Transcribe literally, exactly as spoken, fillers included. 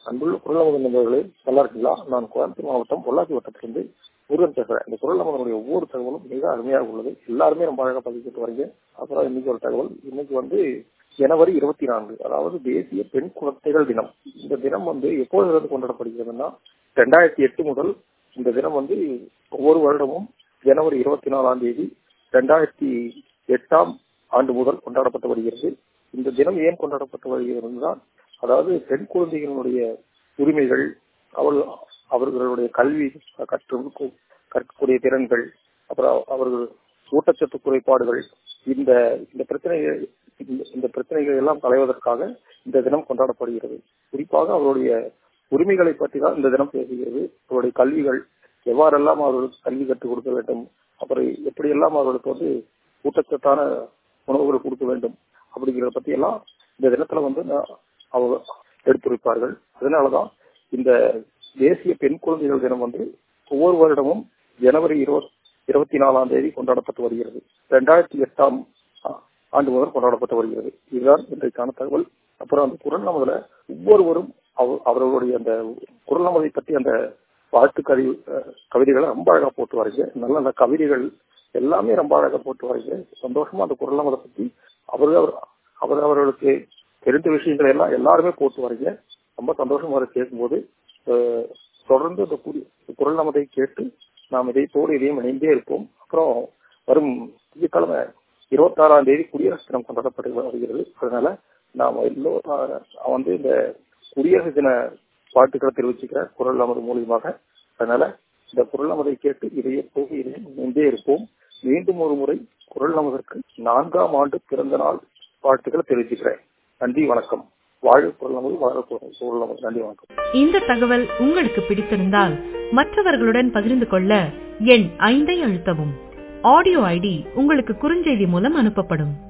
அன்புள்ள குரல் நமது நண்பர்களே, நல்லா இருக்குங்களா? நான் கோயம்புத்தூர் மாவட்டம் பொள்ளாச்சி வட்டத்திலிருந்து முருகன் பேசுறேன். இந்த குரல் நமதனுடைய ஒவ்வொரு தகவலும் மிக அருமையாக உள்ளது. எல்லாருமே ரொம்ப அழகா பதிவிட்டு வரீங்க. அப்புறம் இன்னைக்கு ஒரு தகவல், இன்னைக்கு வந்து ஜனவரி இருபத்தி நான்கு, அதாவது தேசிய பெண் குழந்தைகள் தினம். இந்த தினம் வந்து எப்போதிலிருந்து கொண்டாடப்படுகிறதுன்னா, ரெண்டாயிரத்தி எட்டு முதல் இந்த தினம் வந்து ஒவ்வொரு வருடமும் ஜனவரி இருபத்தி நாலாம் தேதி ரெண்டாயிரத்தி எட்டாம் ஆண்டு முதல் கொண்டாடப்பட்டு வருகிறது. இந்த தினம் ஏன் கொண்டாடப்பட்டு வருகிறது? அதாவது பெண் குழந்தைகளுடைய உரிமைகள், அவள் அவர்களுடைய கல்வி கற்று கற்கக்கூடிய திறன்கள், அப்புறம் அவர்கள் ஊட்டச்சத்து குறைபாடுகள், இந்த இந்த பிரச்சனைகள் இந்த பிரச்சனைகள் எல்லாம் களைவதற்காக இந்த தினம் கொண்டாடப்படுகிறது. குறிப்பாக அவருடைய உரிமைகளை பற்றி தான் இந்த தினம் பேசுகிறது. அவருடைய கல்விகள் எவ்வாறெல்லாம் அவர்களுக்கு கல்வி கற்றுக் கொடுக்க வேண்டும், அப்புறம் எப்படியெல்லாம் அவர்களுக்கு வந்து ஊட்டச்சத்தான உணவுகளை கொடுக்க வேண்டும் அப்படிங்கிறத பத்தி எல்லாம் இந்த தினத்துல வந்து அவங்க எடுத்துரைப்பார்கள். அதனாலதான் இந்த தேசிய பெண் குழந்தைகள் தினம் வந்து ஒவ்வொரு வருடமும் ஜனவரி இருபத்தி இருபத்தி நாலாம் தேதி கொண்டாடப்பட்டு வருகிறது. இரண்டாயிரத்தி எட்டாம் ஆண்டு முதல் கொண்டாடப்பட்டு வருகிறது. இதுதான் இன்றைக்கான தகவல். அப்புறம் அந்த குரல் நமதுல ஒவ்வொருவரும் அவர்களுடைய அந்த குரல் நமதை பற்றி அந்த வாழ்த்து கவி கவிதைகளை ரொம்ப அழகா போட்டு வரீங்க. நல்ல நல்ல கவிதைகள் எல்லாமே ரொம்ப அழகா போட்டு வரீங்க. சந்தோஷமா அந்த குரல் நமதை பற்றி அவர்கள் அவர் அவர்களுக்கு தெரிந்த விஷயங்களை எல்லாம் எல்லாருமே போட்டு வரீங்க. ரொம்ப சந்தோஷமா அதை கேட்கும்போது தொடர்ந்து இந்த குரல் நமதை கேட்டு நாம் இதை போல இதையும் இணைந்தே இருப்போம். அப்புறம் வரும் திங்கட்கிழமை இருபத்தி ஆறாம் தேதி குடியரசு தினம் கொண்டாடப்பட்டு வருகிறது. அதனால நாம் எல்லோரும் வந்து இந்த குடியரசு தின வாழ்த்துக்களை தெரிவிச்சுக்கிறேன் குரல் நமது மூலியமாக. அதனால இந்த குரல் நமதை கேட்டு இதையே போக இதையும் இணைந்தே இருப்போம். மீண்டும் ஒரு முறை குரல் நமதற்கு நான்காம் ஆண்டு பிறந்த நாள் வாழ்த்துக்களை தெரிவிச்சுக்கிறேன். நன்றி, வணக்கம். வாழ் குரல் நமது, வாழ குரல் நமது. நன்றி, வணக்கம். இந்த தகவல் உங்களுக்கு பிடித்திருந்தால் மற்றவர்களுடன் பகிர்ந்து கொள்ள எண் ஐந்தை அழுத்தவும். ஆடியோ ஐடி உங்களுக்கு குறுஞ்செய்தி மூலம் அனுப்பப்படும்.